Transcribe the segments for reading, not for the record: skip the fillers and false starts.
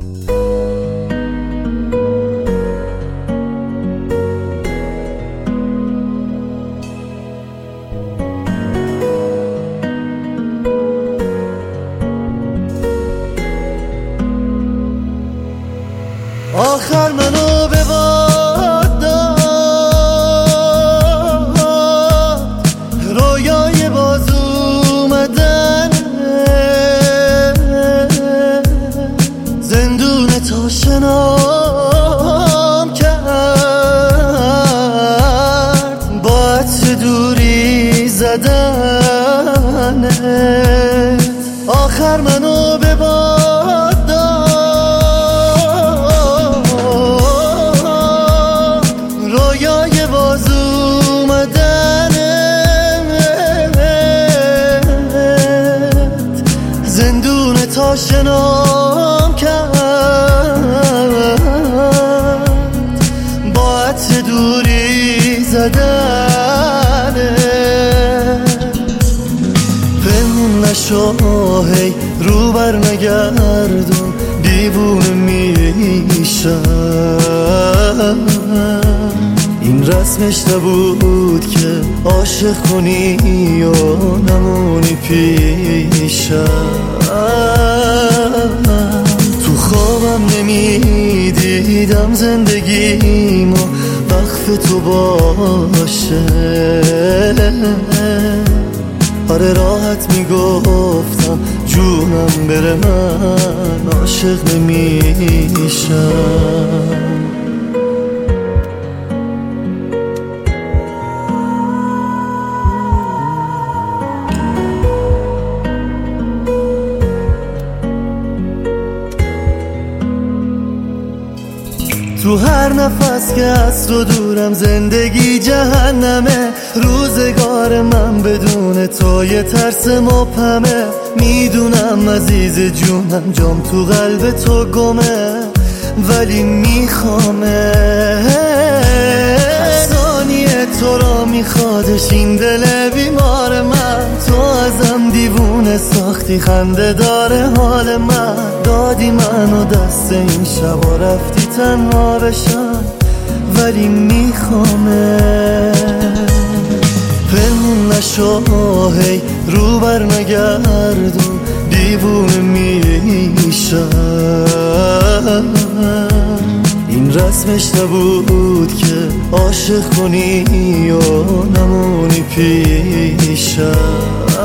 آخر منو به باد داد، رویای باز اومدن، زندون تا شنام کرد، با عطر دوری زدنت. آخر منو به باد داد، رویای باز اومدنت، زندون تا شنام کرد، با عطر دوری زدنت. پنهون نشو هی رو بر نگردون، دیوونه میشم. این رسمش نبود که عاشق کنی و نمونی پیشم. تو خوابم نمیدیدم زندگیمو وقف تو باشه. آره راحت میگفتم جونم بره من عاشق نمیشم. تو هر نفس که از تو دورم زندگی جهنمه. روزگار من بدون تو یه ترس مبهمه. میدونم عزیز جونم جام تو قلب تو گمه، ولی میخوامه. ثانیه تو را میخوادش این دل بیمار من. تو ازم دیوونه ساختی، خنده داره حال من. دادی منو دست این شبا رفتی تنها بشم، ولی میخوامه. پنهون نشو هی رو بر نگردون، دیوونه میشم. این رسمش نبود که عاشق کنی و نمونی پیشم.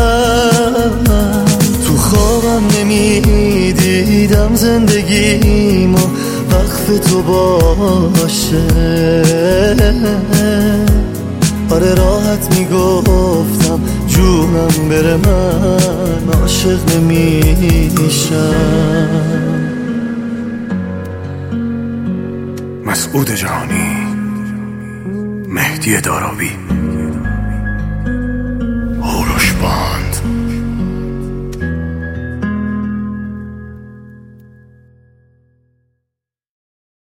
تو خوابم نمیدیدم زندگیمو وقف تو باشه. آره راحت میگفتم جونم بره من عاشق نمیشم. مسعود جهانی، مهدی دارابی.